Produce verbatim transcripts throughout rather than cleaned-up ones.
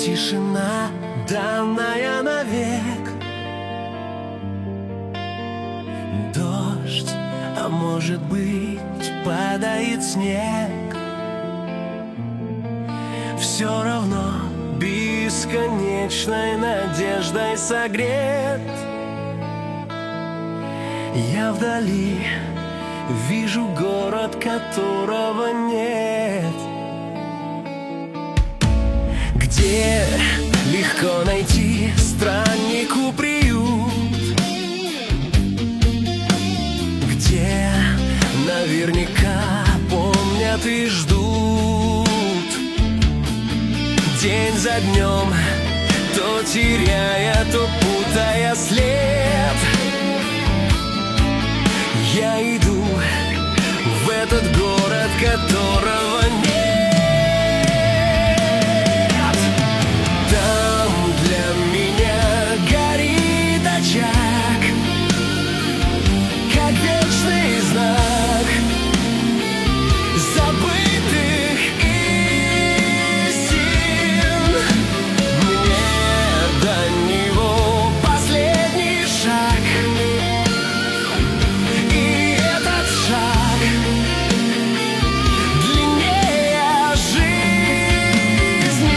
Тишина, данная навек. Дождь, а может быть, падает снег. Все равно бесконечной надеждой согрет. Я вдали вижу город, которого нет, где легко найти страннику приют, где наверняка помнят и ждут день за днем, то теряя, то путая след. Я иду в этот город, которого нет. Там для меня горит очаг, как вечный знак забытых истин. Мне до него последний шаг, и этот шаг длиннее жизни.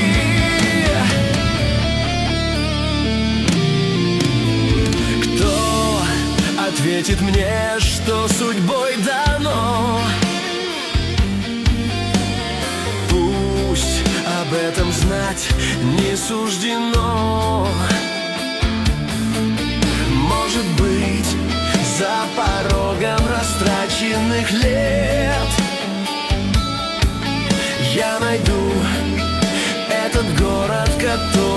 Кто ответит мне, что судьбой дано? Пусть об этом знать не суждено. Может быть, за порогом растраченных лет я найду этот город, который